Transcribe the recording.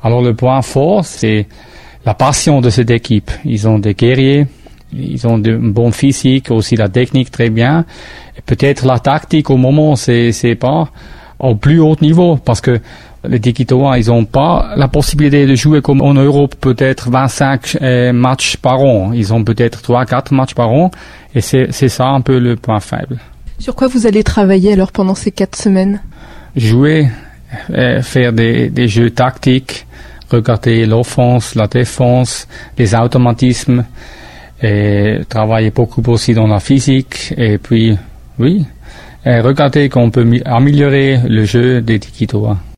Alors le point fort, c'est la passion de cette équipe. Ils ont des guerriers, ils ont de bon physique, aussi la technique très bien. Et peut-être la tactique au moment, c'est pas au plus haut niveau, parce que les Tikitois, ils ont pas la possibilité de jouer comme en Europe, peut-être 25 matchs par an. Ils ont peut-être 3-4 matchs par an, et c'est ça un peu le point faible. Sur quoi vous allez travailler alors pendant ces 4 semaines? Jouer, faire des jeux tactiques, regarder l'offense, la défense, les automatismes, et travailler beaucoup aussi dans la physique, et puis, oui, regarder qu'on peut améliorer le jeu des Tikitois.